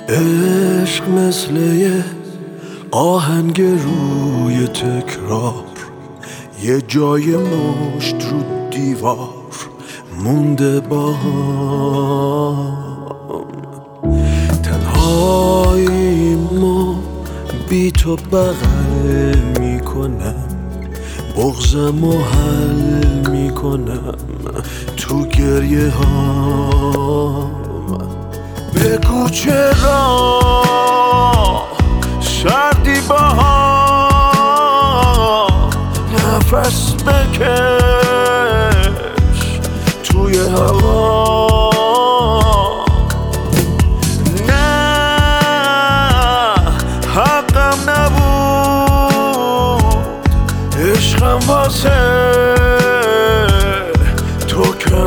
عشق مثل یه آهنگ روی تکرار، یه جای مشت رو دیوار مونده با هم. تنهاییمو بی تو بغل میکنم، بغضمو حل میکنم تو گریه هام. بگو چرا سردی بها، نفس بکش توی هوا. نه حقم نبود عشقم واسه تو کم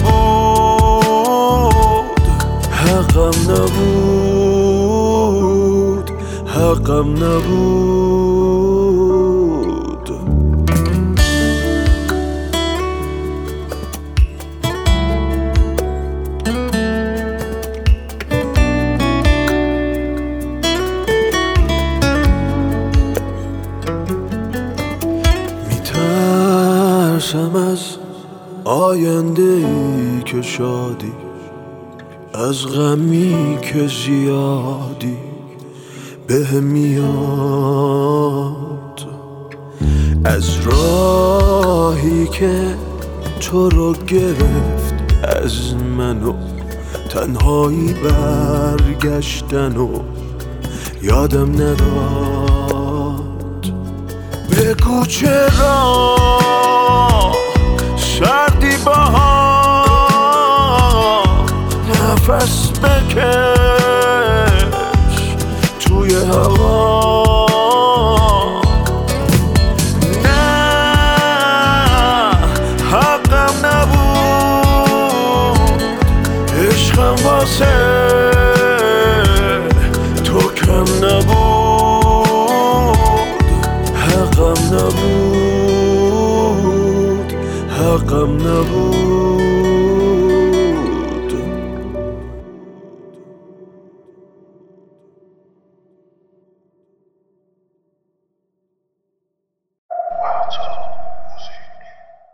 نبود، حقم نبود، حقم نبود. میترسم از آینده ای که شادی، از غمی که زیادی بهم میاد، از راهی که تو رو گرفت از منو، تنهایی برگشتن و یادم نداد. بگو چرا سردی بها، نفس بکش توی هوا. نه حقم نبود عشقم واسه تو کم نبود، حقم نبود، حقم نبود.